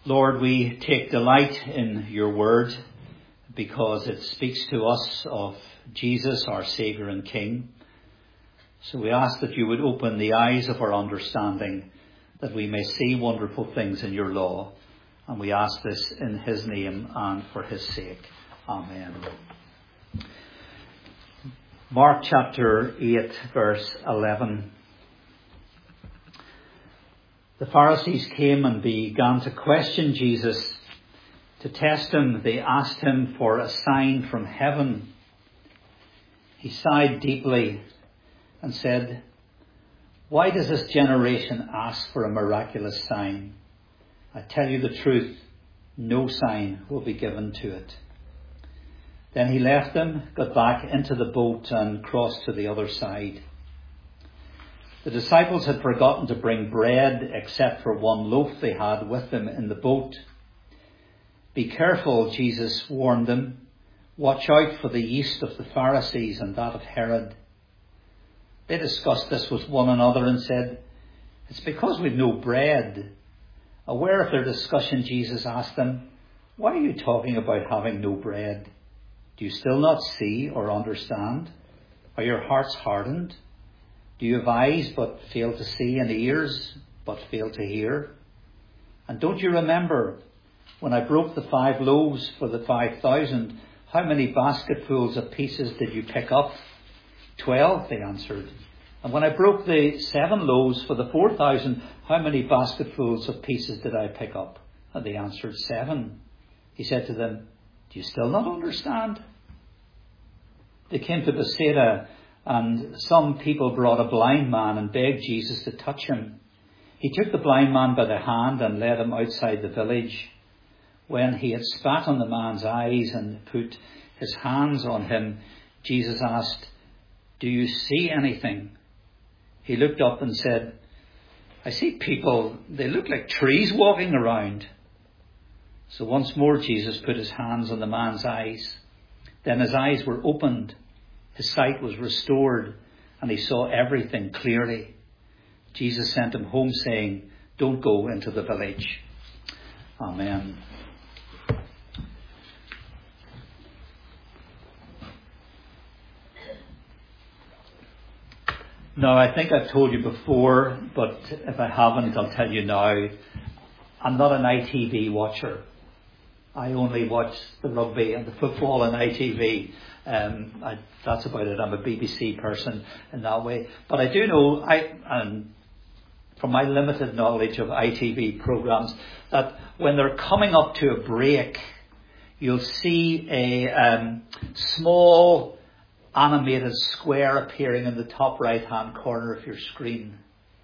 Lord, we take delight in your word because it speaks to us of Jesus, our Saviour and King. So we ask that you would open the eyes of our understanding, that we may see wonderful things in your law. And we ask this in his name and for his sake. Amen. Mark chapter 8, verse 11. The Pharisees came and began to question Jesus. To test him, they asked him for a sign from heaven. He sighed deeply and said, "Why does this generation ask for a miraculous sign? I tell you the truth, no sign will be given to it." Then he left them, got back into the boat and crossed to the other side. The disciples had forgotten to bring bread except for one loaf they had with them in the boat. "Be careful," Jesus warned them. "Watch out for the yeast of the Pharisees and that of Herod." They discussed this with one another and said, "It's because we've no bread." Aware of their discussion, Jesus asked them, "Why are you talking about having no bread? Do you still not see or understand? Are your hearts hardened? Do you have eyes but fail to see and ears but fail to hear? And don't you remember when I broke the 5 loaves for the 5,000, how many basketfuls of pieces did you pick up?" 12, they answered. "And when I broke the 7 loaves for the 4,000, how many basketfuls of pieces did I pick up?" And they answered, 7. He said to them, "Do you still not understand?" They came to Bethsaida, and some people brought a blind man and begged Jesus to touch him. He took the blind man by the hand and led him outside the village. When he had spat on the man's eyes and put his hands on him, Jesus asked, "Do you see anything?" He looked up and said, "I see people. They look like trees walking around." So once more Jesus put his hands on the man's eyes. Then his eyes were opened. His sight was restored, and he saw everything clearly. Jesus sent him home saying, "Don't go into the village." Amen. Now, I think I've told you before, but if I haven't, I'll tell you now. I'm not an ITV watcher. I only watch the rugby and the football on ITV. That's about it. I'm a BBC person in that way. But I do know, and from my limited knowledge of ITV programmes, that when they're coming up to a break, you'll see a small animated square appearing in the top right-hand corner of your screen.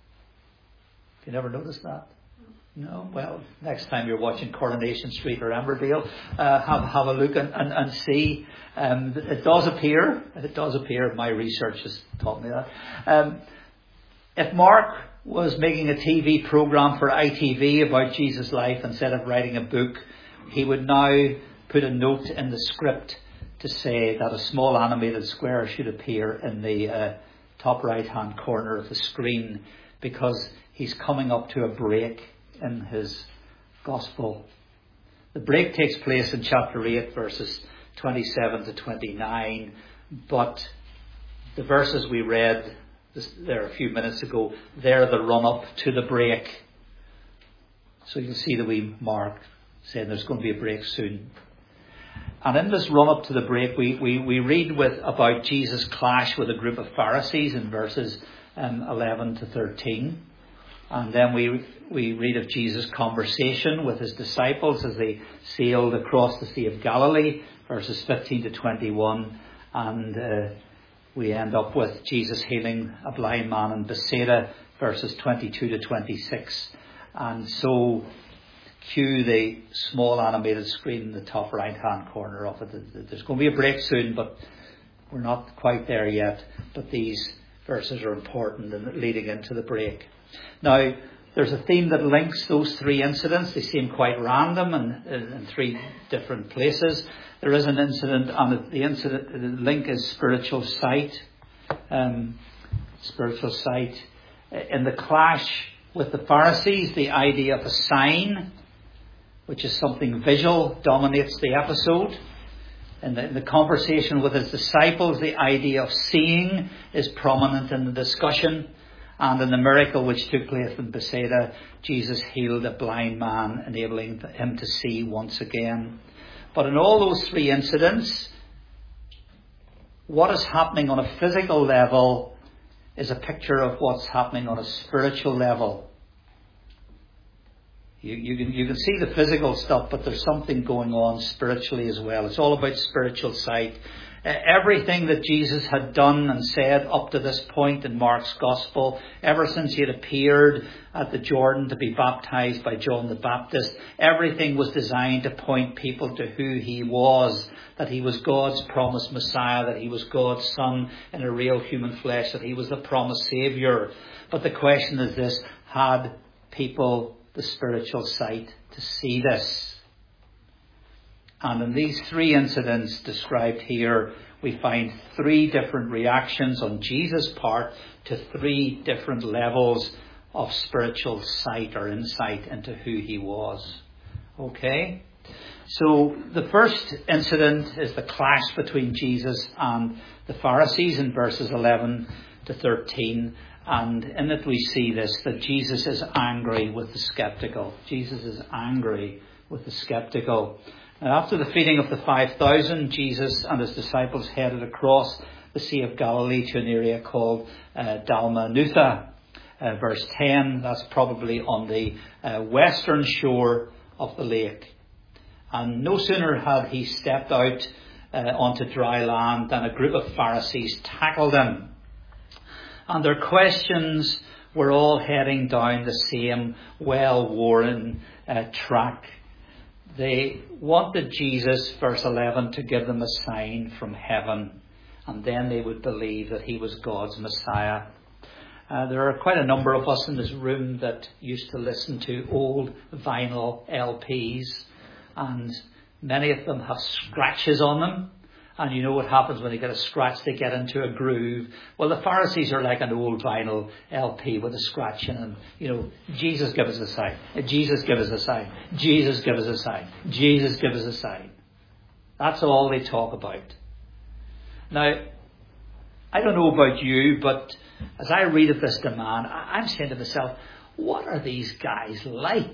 Have you never noticed that? No? Well, next time you're watching Coronation Street or Emmerdale, have a look and see. It does appear. It does appear. My research has taught me that. If Mark was making a TV programme for ITV about Jesus' life instead of writing a book, he would now put a note in the script to say that a small animated square should appear in the top right-hand corner of the screen, because he's coming up to a break in his gospel. The break takes place in chapter 8, verses 27 to 29, but the verses we read there a few minutes ago, they're the run-up to the break. So you'll see the wee mark saying there's going to be a break soon. And in this run-up to the break, we read about Jesus' clash with a group of Pharisees in verses 11 to 13. And then we read of Jesus' conversation with his disciples as they sailed across the Sea of Galilee, verses 15 to 21. And we end up with Jesus healing a blind man in Bethsaida, verses 22 to 26. And so cue the small animated screen in the top right-hand corner of it. There's going to be a break soon, but we're not quite there yet. But these verses are important in leading into the break. Now, there's a theme that links those 3 incidents. They seem quite random and in 3 different places. There is an incident, and the link is spiritual sight. Spiritual sight. In the clash with the Pharisees, the idea of a sign which is something visual, dominates the episode. In the conversation with his disciples, the idea of seeing is prominent in the discussion. And in the miracle which took place in Bethsaida, Jesus healed a blind man, enabling him to see once again. But in all those three incidents, what is happening on a physical level is a picture of what's happening on a spiritual level. You can see the physical stuff, but there's something going on spiritually as well. It's all about spiritual sight. Everything that Jesus had done and said up to this point in Mark's Gospel, ever since he had appeared at the Jordan to be baptized by John the Baptist, everything was designed to point people to who he was, that he was God's promised Messiah, that he was God's Son in a real human flesh, that he was the promised Saviour. But the question is this: had people the spiritual sight to see this? And in these three incidents described here, we find three different reactions on Jesus' part to three different levels of spiritual sight or insight into who he was. Okay? So the first incident is the clash between Jesus and the Pharisees in verses 11 to 13. And in it we see this, that Jesus is angry with the skeptical. Jesus is angry with the skeptical. And after the feeding of the 5,000, Jesus and his disciples headed across the Sea of Galilee to an area called Dalmanutha. Verse 10, that's probably on the western shore of the lake. And no sooner had he stepped out onto dry land than a group of Pharisees tackled him. And their questions were all heading down the same well-worn track. They wanted Jesus, verse 11, to give them a sign from heaven, and then they would believe that he was God's Messiah. There are quite a number of us in this room that used to listen to old vinyl LPs, and many of them have scratches on them. And you know what happens when they get a scratch, they get into a groove. Well, the Pharisees are like an old vinyl LP with a scratch in them. You know, Jesus give us a sign. Jesus give us a sign. Jesus give us a sign. Jesus give us a sign. That's all they talk about. Now, I don't know about you, but as I read of this demand, I'm saying to myself, what are these guys like?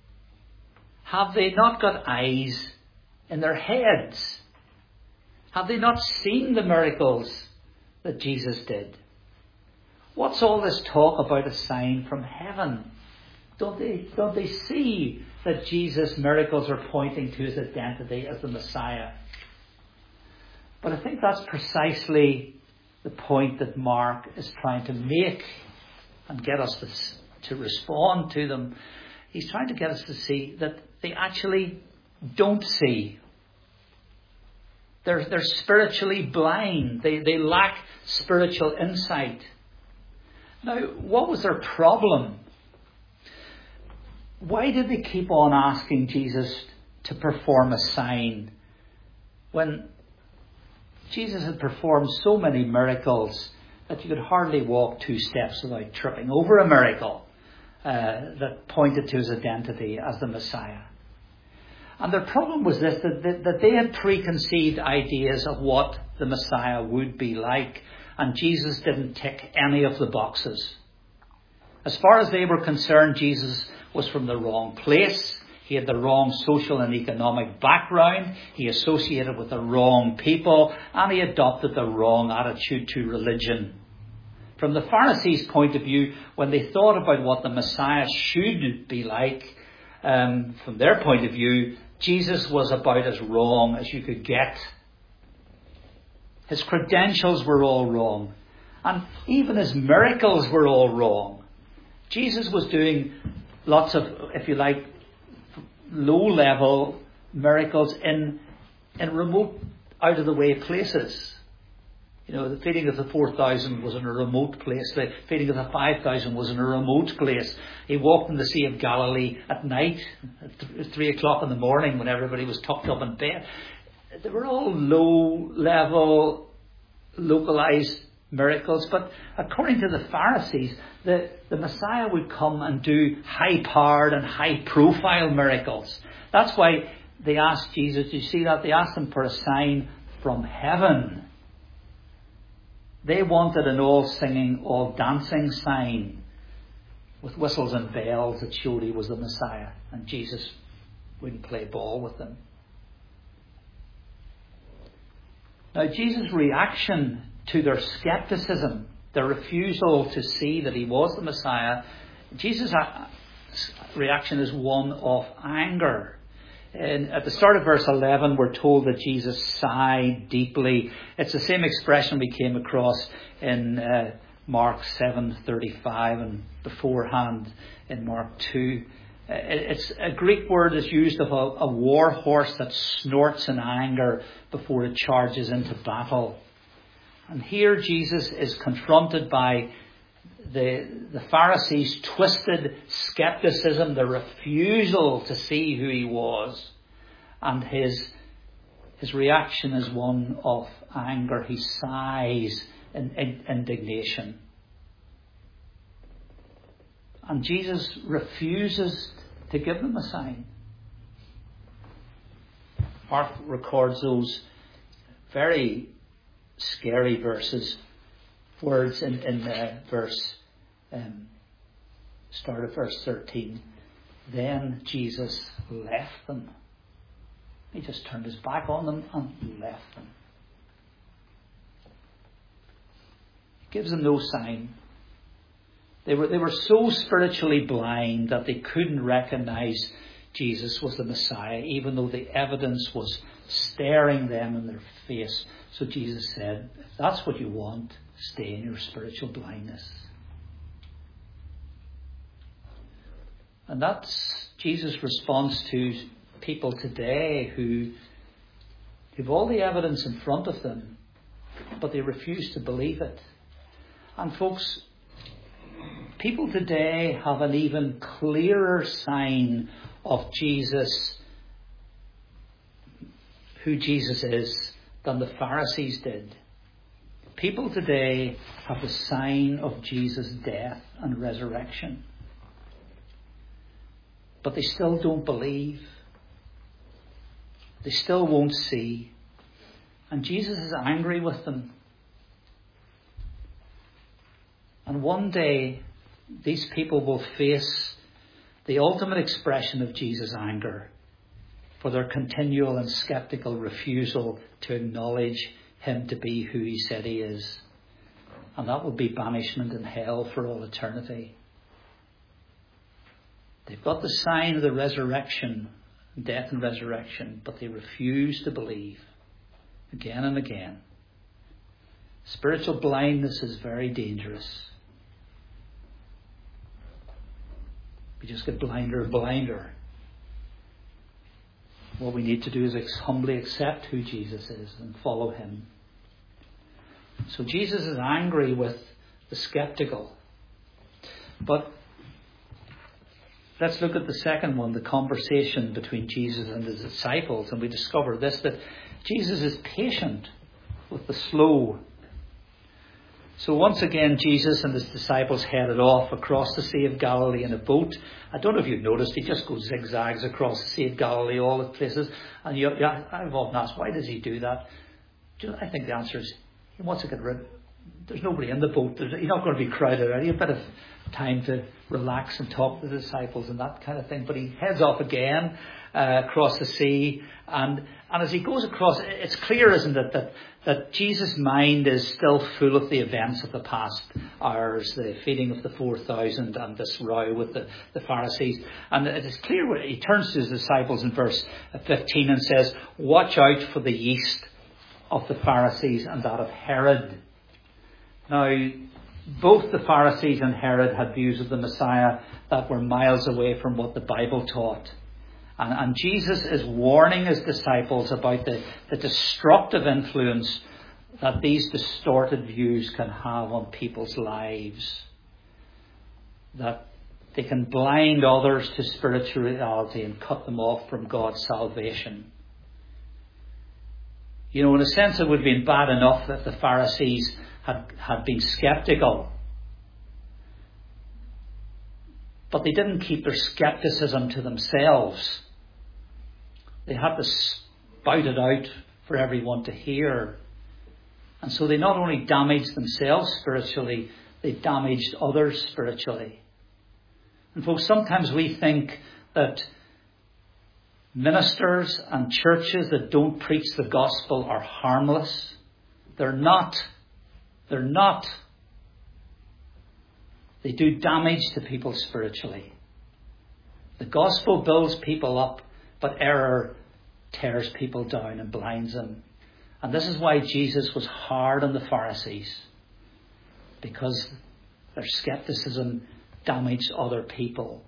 Have they not got eyes in their heads? Have they not seen the miracles that Jesus did? What's all this talk about a sign from heaven? Don't they see that Jesus' miracles are pointing to his identity as the Messiah? But I think that's precisely the point that Mark is trying to make and get us to respond to them. He's trying to get us to see that they actually don't see. They're spiritually blind. They lack spiritual insight. Now, what was their problem? Why did they keep on asking Jesus to perform a sign when Jesus had performed so many miracles that you could hardly walk 2 steps without tripping over a miracle that pointed to his identity as the Messiah? And their problem was this, that they had preconceived ideas of what the Messiah would be like, and Jesus didn't tick any of the boxes. As far as they were concerned, Jesus was from the wrong place. He had the wrong social and economic background. He associated with the wrong people, and he adopted the wrong attitude to religion. From the Pharisees' point of view, when they thought about what the Messiah should be like, from their point of view, Jesus was about as wrong as you could get. His credentials were all wrong. And even his miracles were all wrong. Jesus was doing lots of, if you like, low-level miracles in remote, out-of-the-way places. You know, the feeding of the 4,000 was in a remote place. The feeding of the 5,000 was in a remote place. He walked in the Sea of Galilee at night, at 3 o'clock in the morning when everybody was tucked up in bed. They were all low-level, localized miracles. But according to the Pharisees, the Messiah would come and do high-powered and high-profile miracles. That's why they asked Jesus, you see that? They asked him for a sign from heaven. They wanted an all-singing, all-dancing sign with whistles and bells that showed he was the Messiah. And Jesus wouldn't play ball with them. Now, Jesus' reaction to their skepticism, their refusal to see that he was the Messiah, Jesus' reaction is one of anger. And at the start of verse 11, we're told that Jesus sighed deeply. It's the same expression we came across in Mark 7:35 and beforehand in Mark 2. It's a Greek word that's used of a war horse that snorts in anger before it charges into battle. And here Jesus is confronted by the Pharisees' twisted skepticism, the refusal to see who he was. And his reaction is one of anger. He sighs in indignation. And Jesus refuses to give them a sign. Mark records those very scary words in start of verse 13. Then Jesus left them. He just turned his back on them and left them. He gives them no sign. They were so spiritually blind that they couldn't recognize Jesus was the Messiah, even though the evidence was staring them in their face. So Jesus said, if that's what you want, stay in your spiritual blindness. And that's Jesus' response to people today who have all the evidence in front of them, but they refuse to believe it. And folks, people today have an even clearer sign of Jesus, who Jesus is, than the Pharisees did. People today have the sign of Jesus' death and resurrection. But they still don't believe. They still won't see. And Jesus is angry with them. And one day, these people will face the ultimate expression of Jesus' anger for their continual and skeptical refusal to acknowledge him to be who he said he is. And that will be banishment in hell for all eternity. They've got the sign of the resurrection, death and resurrection, but they refuse to believe again and again. Spiritual blindness is very dangerous. We just get blinder and blinder. What we need to do is humbly accept who Jesus is and follow him. So Jesus is angry with the skeptical. But let's look at the second one, the conversation between Jesus and his disciples. And we discover this, that Jesus is patient with the slow. So once again, Jesus and his disciples headed off across the Sea of Galilee in a boat. I don't know if you've noticed, he just goes zigzags across the Sea of Galilee, all the places. And I've often asked, why does he do that? I think the answer is, he wants to get rid. There's nobody in the boat. He's not going to be crowded out. He has a bit of time to relax and talk to the disciples and that kind of thing. But he heads off again across the sea. And as he goes across, it's clear, isn't it, that Jesus' mind is still full of the events of the past hours, the feeding of the 4,000 and this row with the Pharisees. And it is clear when he turns to his disciples in verse 15 and says, watch out for the yeast of the Pharisees and that of Herod. Now, both the Pharisees and Herod had views of the Messiah that were miles away from what the Bible taught. And Jesus is warning his disciples about the destructive influence that these distorted views can have on people's lives. That they can blind others to spirituality and cut them off from God's salvation. You know, in a sense, it would have been bad enough that the Pharisees had been skeptical. But they didn't keep their skepticism to themselves. They had to spout it out for everyone to hear. And so they not only damaged themselves spiritually, they damaged others spiritually. And folks, sometimes we think that ministers and churches that don't preach the gospel are harmless. They're not. They're not. They do damage to people spiritually. The gospel builds people up, but error tears people down and blinds them. And this is why Jesus was hard on the Pharisees, because their skepticism damaged other people.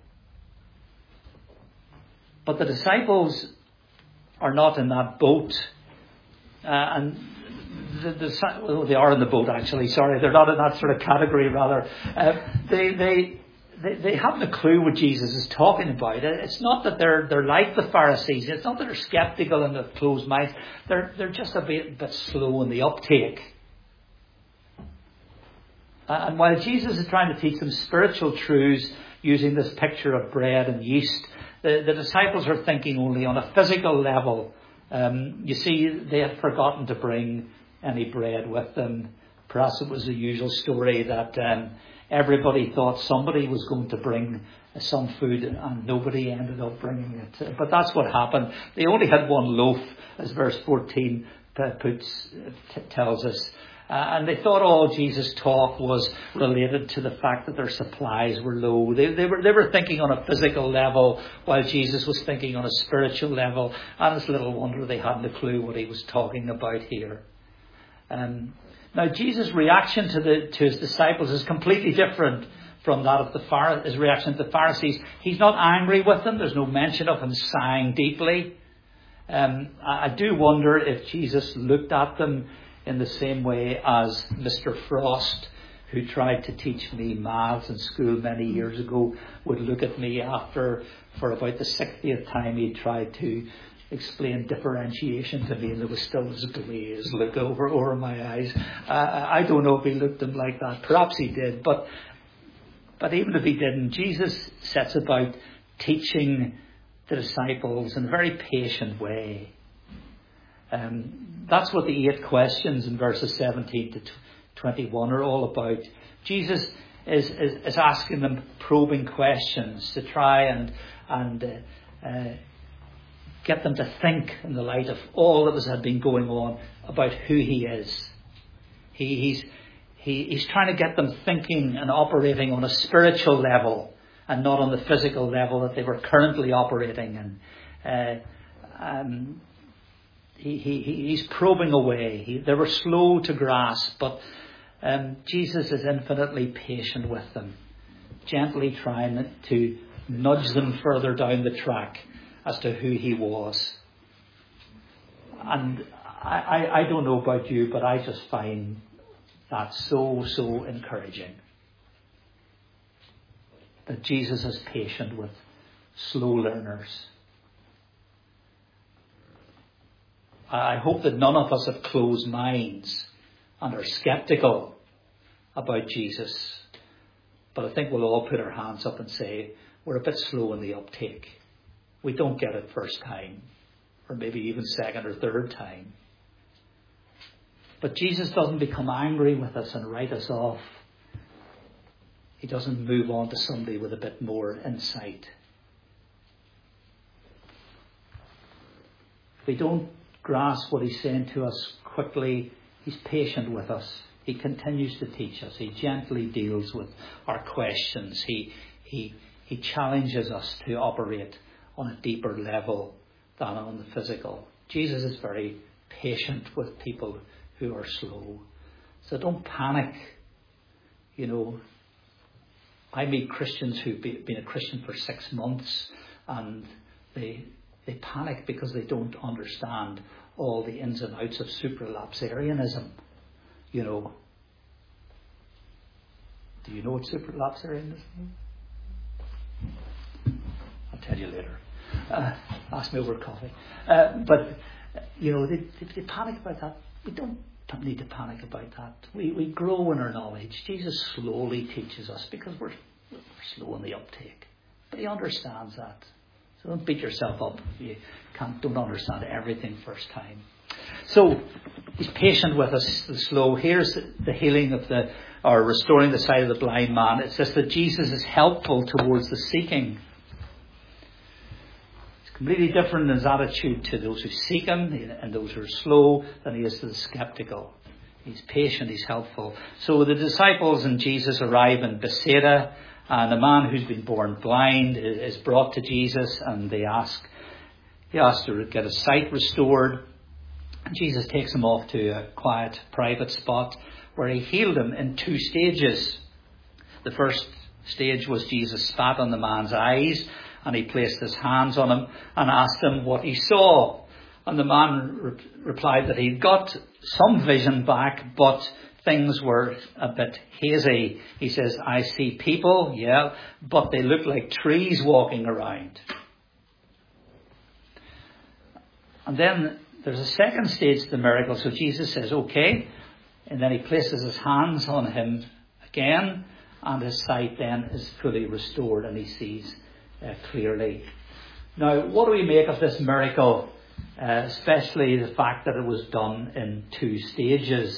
But the disciples are not in that boat. They are in the boat, actually. Sorry, they're not in that sort of category, rather. They haven't a clue what Jesus is talking about. It's not that they're like the Pharisees. It's not that they're skeptical and they've closed minds. They're just a bit slow in the uptake. And while Jesus is trying to teach them spiritual truths using this picture of bread and yeast, the disciples are thinking only on a physical level. You see, they had forgotten to bring any bread with them. Perhaps it was the usual story that everybody thought somebody was going to bring some food and nobody ended up bringing it. But that's what happened. They only had one loaf, as verse 14 tells us. And they thought all Jesus' talk was related to the fact that their supplies were low. They were thinking on a physical level while Jesus was thinking on a spiritual level. And it's little wonder they hadn't a clue what he was talking about here. Now Jesus' reaction to his disciples is completely different from that of his reaction to the Pharisees. He's not angry with them. There's no mention of him sighing deeply. I do wonder if Jesus looked at them in the same way as Mr. Frost, who tried to teach me maths in school many years ago, would look at me after, for about the 60th time, he tried to explain differentiation to me, and there was still this glazed look over my eyes. I don't know if he looked at them like that. Perhaps he did, but even if he didn't, Jesus sets about teaching the disciples in a very patient way. That's what the 8 questions in verses 17 to 21 are all about. Jesus is asking them probing questions to try and get them to think in the light of all that had been going on about who he is. He's trying to get them thinking and operating on a spiritual level and not on the physical level that they were currently operating in. He's probing away. They were slow to grasp, but Jesus is infinitely patient with them, gently trying to nudge them further down the track as to who he was. And I don't know about you, but I just find that so encouraging. That Jesus is patient with slow learners. I hope that none of us have closed minds and are sceptical about Jesus. But I think we'll all put our hands up and say, we're a bit slow in the uptake. We don't get it first time, or maybe even second or third time. But Jesus doesn't become angry with us and write us off. He doesn't move on to somebody with a bit more insight. If we don't grasp what he's saying to us quickly, he's patient with us. He continues to teach us. He gently deals with our questions. He challenges us to operate on a deeper level than on the physical. Jesus is very patient with people who are slow. So don't panic. I meet Christians who've been a Christian for 6 months, and they panic because they don't understand all the ins and outs of supralapsarianism. Do you know what supralapsarianism is? I'll tell you later. Ask me over coffee. But they panic about that. We don't need to panic about that. We grow in our knowledge. Jesus slowly teaches us because we're slow in the uptake. But he understands that. So don't beat yourself up if you don't understand everything first time. So he's patient with us, the slow. Here's the healing or restoring the sight of the blind man. It's just that Jesus is helpful towards the seeking. It's completely different in his attitude to those who seek him and those who are slow than he is to the skeptical. He's patient, he's helpful. So the disciples and Jesus arrive in Bethsaida, and a man who's been born blind is brought to Jesus, and he asks to get his sight restored. And Jesus takes him off to a quiet, private spot where he healed him in 2 stages. The first stage was Jesus spat on the man's eyes, and he placed his hands on him and asked him what he saw. And the man replied that he'd got some vision back, but things were a bit hazy. He says, I see people, but they look like trees walking around. And then there's a second stage to the miracle. So Jesus says, okay. And then he places his hands on him again, and his sight then is fully restored, and he sees clearly. Now, what do we make of this miracle? Especially the fact that it was done in 2 stages.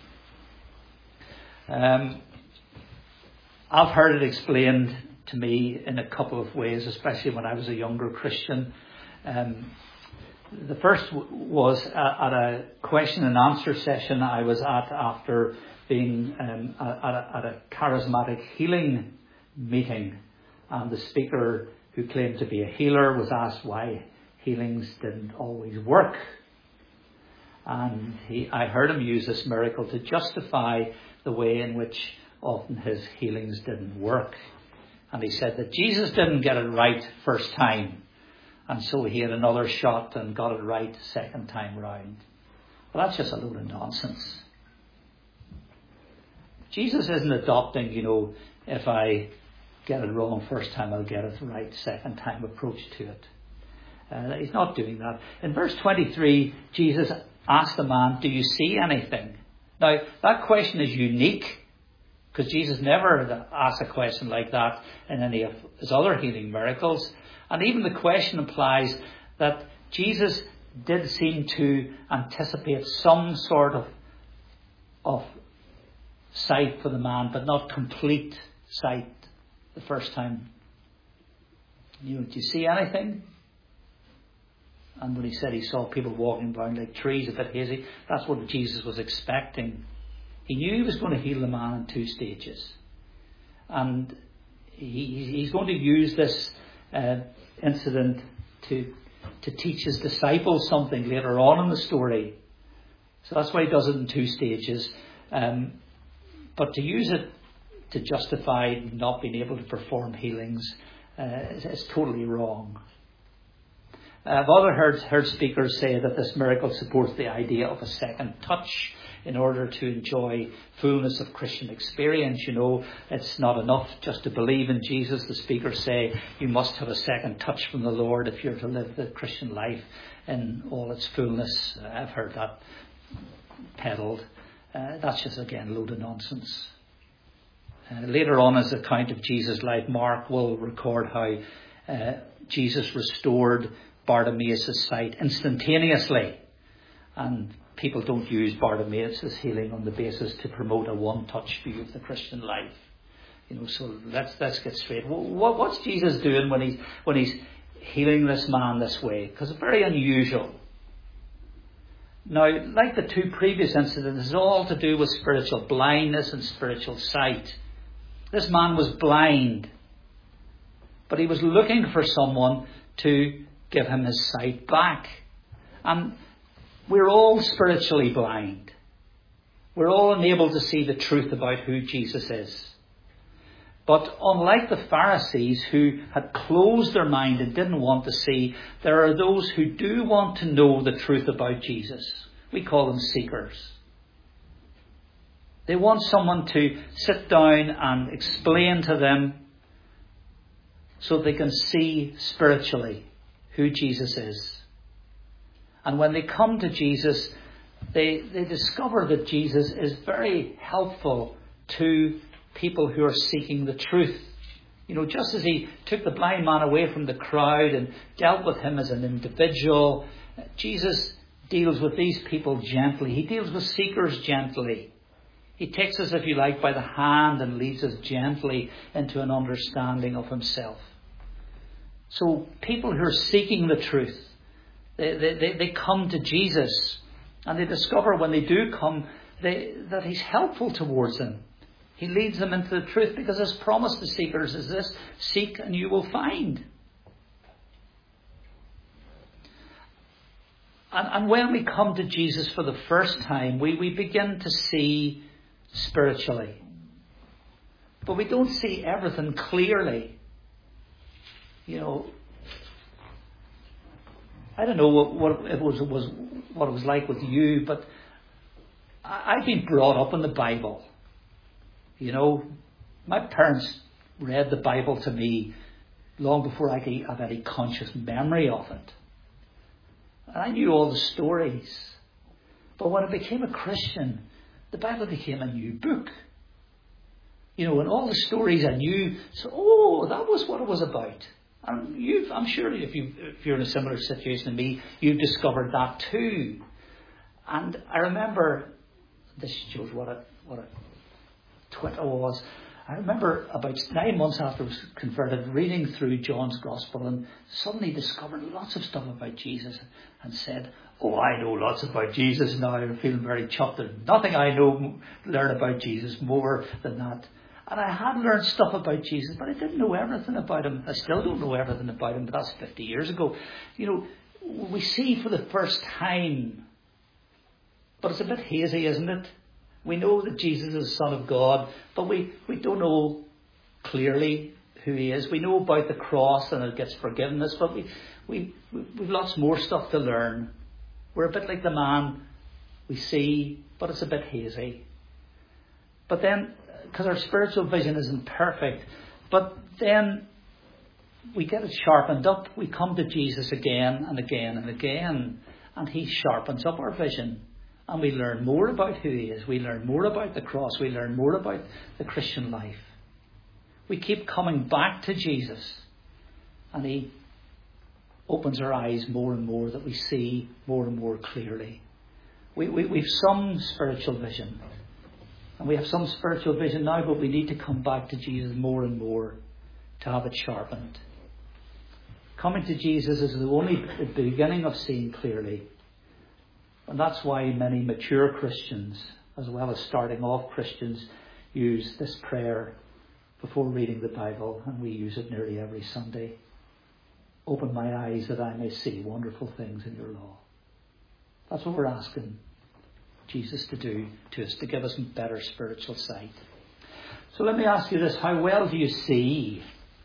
I've heard it explained to me in a couple of ways, especially when I was a younger Christian. The first was at a question and answer session I was at after being at a charismatic healing meeting. And the speaker, who claimed to be a healer, was asked why healings didn't always work. And I heard him use this miracle to justify the way in which often his healings didn't work. And he said that Jesus didn't get it right first time, and so he had another shot and got it right second time round. Well, that's just a load of nonsense. Jesus isn't adopting, if I get it wrong first time, I'll get it right second time approach to it. He's not doing that. In verse 23, Jesus asked the man, do you see anything? Now, that question is unique, because Jesus never asked a question like that in any of his other healing miracles. And even the question implies that Jesus did seem to anticipate some sort of sight for the man, but not complete sight the first time. Do you see anything? And when he said he saw people walking around like trees, a bit hazy, that's what Jesus was expecting. He knew he was going to heal the man in 2 stages. And he's going to use this incident to teach his disciples something later on in the story. So that's why he does it in 2 stages. But to use it to justify not being able to perform healings is totally wrong. I've heard speakers say that this miracle supports the idea of a second touch in order to enjoy fullness of Christian experience. It's not enough just to believe in Jesus. The speakers say you must have a second touch from the Lord if you're to live the Christian life in all its fullness. I've heard that peddled. That's just, again, a load of nonsense. Later on in his account of Jesus' life, Mark will record how Jesus restored Bartimaeus' sight instantaneously. And people don't use Bartimaeus' healing on the basis to promote a one-touch view of the Christian life. So let's get straight. What's Jesus doing when he's healing this man this way? Because it's very unusual. Now, like the 2 previous incidents, it's all to do with spiritual blindness and spiritual sight. This man was blind, but he was looking for someone to give him his sight back. And we're all spiritually blind. We're all unable to see the truth about who Jesus is. But unlike the Pharisees, who had closed their mind and didn't want to see, there are those who do want to know the truth about Jesus. We call them seekers. They want someone to sit down and explain to them so they can see spiritually who Jesus is. And when they come to Jesus, they discover that Jesus is very helpful to people who are seeking the truth. Just as he took the blind man away from the crowd and dealt with him as an individual, Jesus deals with these people gently. He deals with seekers gently. He takes us, if you like, by the hand and leads us gently into an understanding of himself. So people who are seeking the truth, they come to Jesus, and they discover when they do come that he's helpful towards them. He leads them into the truth, because his promise to seekers is this: seek and you will find. And when we come to Jesus for the first time, we begin to see spiritually. But we don't see everything clearly. I don't know what it was like with you, but I've been brought up in the Bible. My parents read the Bible to me long before I could have any conscious memory of it. And I knew all the stories. But when I became a Christian, the Bible became a new book. And all the stories I knew, so, that was what it was about. And I'm sure if you're in a similar situation to me, you've discovered that too. And I remember, this shows what a twit I was. I remember about 9 months after I was converted, reading through John's Gospel, and suddenly discovered lots of stuff about Jesus, and said, I know lots about Jesus now. I'm feeling very chuffed. There's nothing I learn about Jesus more than that. And I had learned stuff about Jesus, but I didn't know everything about him. I still don't know everything about him, but that's 50 years ago. We see for the first time, but it's a bit hazy, isn't it? We know that Jesus is the Son of God, but we don't know clearly who he is. We know about the cross and it gets forgiveness, but we've lots more stuff to learn. We're a bit like the man we see, but it's a bit hazy. But then, because our spiritual vision isn't perfect, but then we get it sharpened up. We come to Jesus again and again and again, and he sharpens up our vision. And we learn more about who he is. We learn more about the cross. We learn more about the Christian life. We keep coming back to Jesus, and he opens our eyes more and more, that we see more and more clearly. We've some spiritual vision. And we have some spiritual vision now, but we need to come back to Jesus more and more to have it sharpened. Coming to Jesus is the beginning of seeing clearly. And that's why many mature Christians, as well as starting off Christians, use this prayer before reading the Bible, and we use it nearly every Sunday. Open my eyes that I may see wonderful things in your law. That's what we're asking Jesus to do to us, to give us better spiritual sight. So let me ask you this: how well do you see?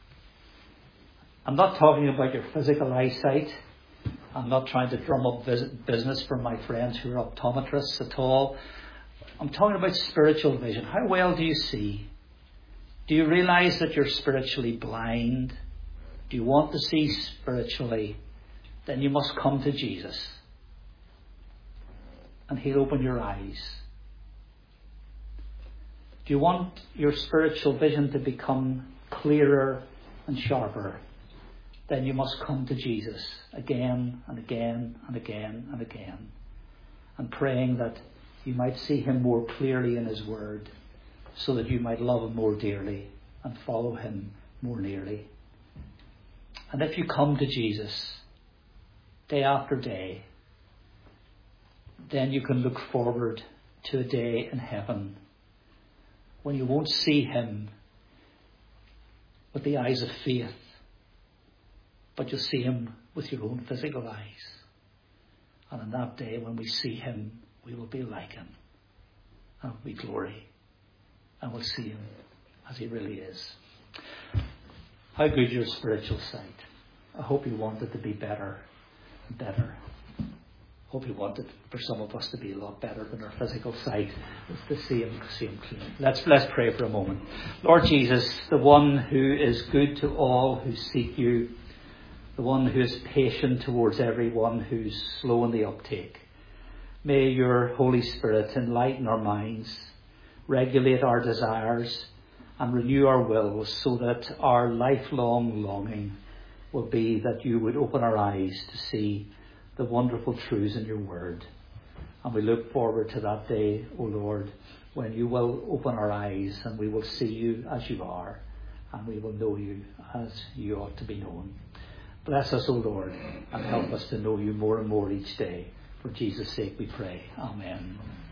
I'm not talking about your physical eyesight. I'm not trying to drum up business for my friends who are optometrists at all. I'm talking about spiritual vision. How well do you see? Do you realize that you're spiritually blind? Do you want to see spiritually? Then you must come to Jesus, and he'll open your eyes. Do you want your spiritual vision to become clearer and sharper? Then you must come to Jesus again and again and again and again, and praying that you might see him more clearly in his word, so that you might love him more dearly and follow him more nearly. And if you come to Jesus day after day, then you can look forward to a day in heaven when you won't see him with the eyes of faith, but you'll see him with your own physical eyes. And on that day, when we see him, we will be like him. And we glory. And we'll see him as he really is. How good your spiritual sight. I hope you want it to be better and better. I hope you want it for some of us to be a lot better than our physical sight. It's to see him clean. Let's pray for a moment. Lord Jesus, the one who is good to all who seek you, the one who is patient towards everyone who's slow in the uptake. May your Holy Spirit enlighten our minds, regulate our desires, and renew our wills so that our lifelong longing will be that you would open our eyes to see the wonderful truths in your word. And we look forward to that day, O Lord, when you will open our eyes and we will see you as you are, and we will know you as you ought to be known. Bless us, O Lord, and help us to know you more and more each day. For Jesus' sake we pray. Amen.